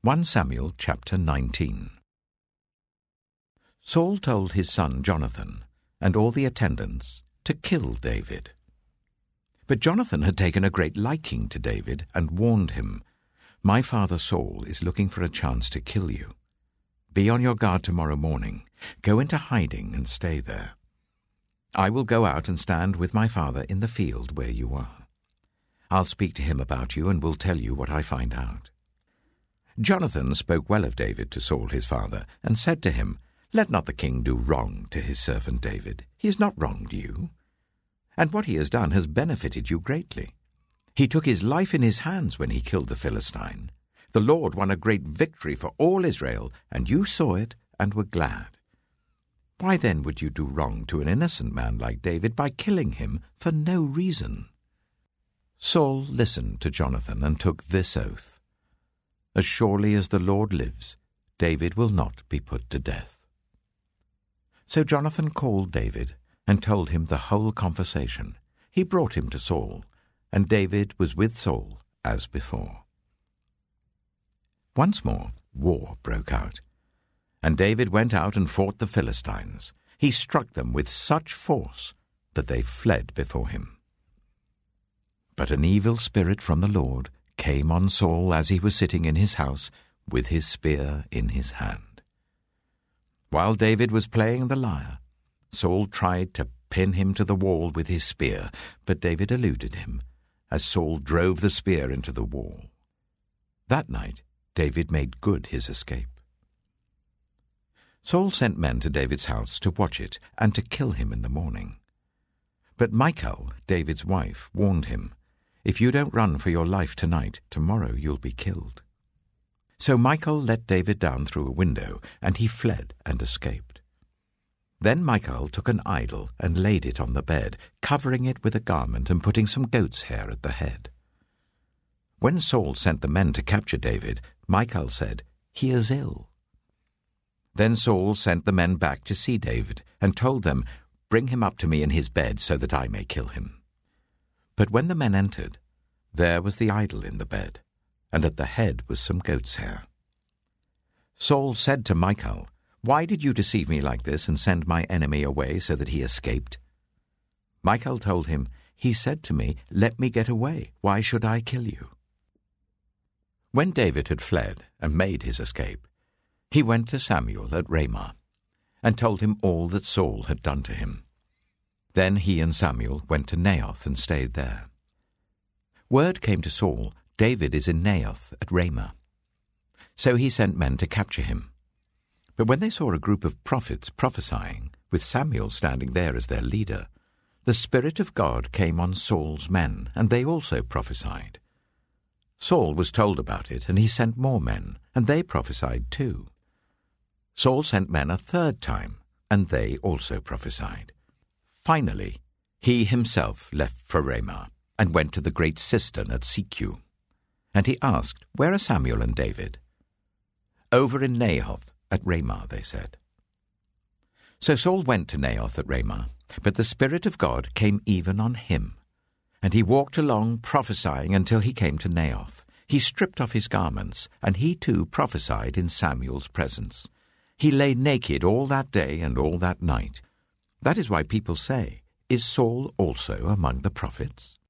1 Samuel chapter 19. Saul told his son Jonathan and all the attendants to kill David. But Jonathan had taken a great liking to David and warned him, "My father Saul is looking for a chance to kill you. Be on your guard tomorrow morning. Go into hiding and stay there. I will go out and stand with my father in the field where you are. I'll speak to him about you and will tell you what I find out." Jonathan spoke well of David to Saul his father, and said to him, "Let not the king do wrong to his servant David. He has not wronged you, and what he has done has benefited you greatly. He took his life in his hands when he killed the Philistine. The Lord won a great victory for all Israel, and you saw it and were glad. Why then would you do wrong to an innocent man like David by killing him for no reason?" Saul listened to Jonathan and took this oath, "As surely as the Lord lives, David will not be put to death." So Jonathan called David and told him the whole conversation. He brought him to Saul, and David was with Saul as before. Once more war broke out, and David went out and fought the Philistines. He struck them with such force that they fled before him. But an evil spirit from the Lord came on Saul as he was sitting in his house with his spear in his hand. While David was playing the lyre, Saul tried to pin him to the wall with his spear, but David eluded him as Saul drove the spear into the wall. That night David made good his escape. Saul sent men to David's house to watch it and to kill him in the morning. But Michal, David's wife, warned him, "If you don't run for your life tonight, tomorrow you'll be killed." So Michal let David down through a window, and he fled and escaped. Then Michal took an idol and laid it on the bed, covering it with a garment and putting some goat's hair at the head. When Saul sent the men to capture David, Michal said, "He is ill." Then Saul sent the men back to see David and told them, "Bring him up to me in his bed so that I may kill him." But when the men entered, there was the idol in the bed, and at the head was some goat's hair. Saul said to Michal, "Why did you deceive me like this and send my enemy away so that he escaped?" Michal told him, "He said to me, 'Let me get away. Why should I kill you?'" When David had fled and made his escape, he went to Samuel at Ramah and told him all that Saul had done to him. Then he and Samuel went to Naioth and stayed there. Word came to Saul, "David is in Naioth at Ramah." So he sent men to capture him. But when they saw a group of prophets prophesying, with Samuel standing there as their leader, the Spirit of God came on Saul's men, and they also prophesied. Saul was told about it, and he sent more men, and they prophesied too. Saul sent men a third time, and they also prophesied. Finally, he himself left for Ramah and went to the great cistern at Seku. And he asked, "Where are Samuel and David?" "Over in Naioth at Ramah," they said. So Saul went to Naioth at Ramah, but the Spirit of God came even on him. And he walked along prophesying until he came to Naioth. He stripped off his garments, and he too prophesied in Samuel's presence. He lay naked all that day and all that night. That is why people say, "Is Saul also among the prophets?"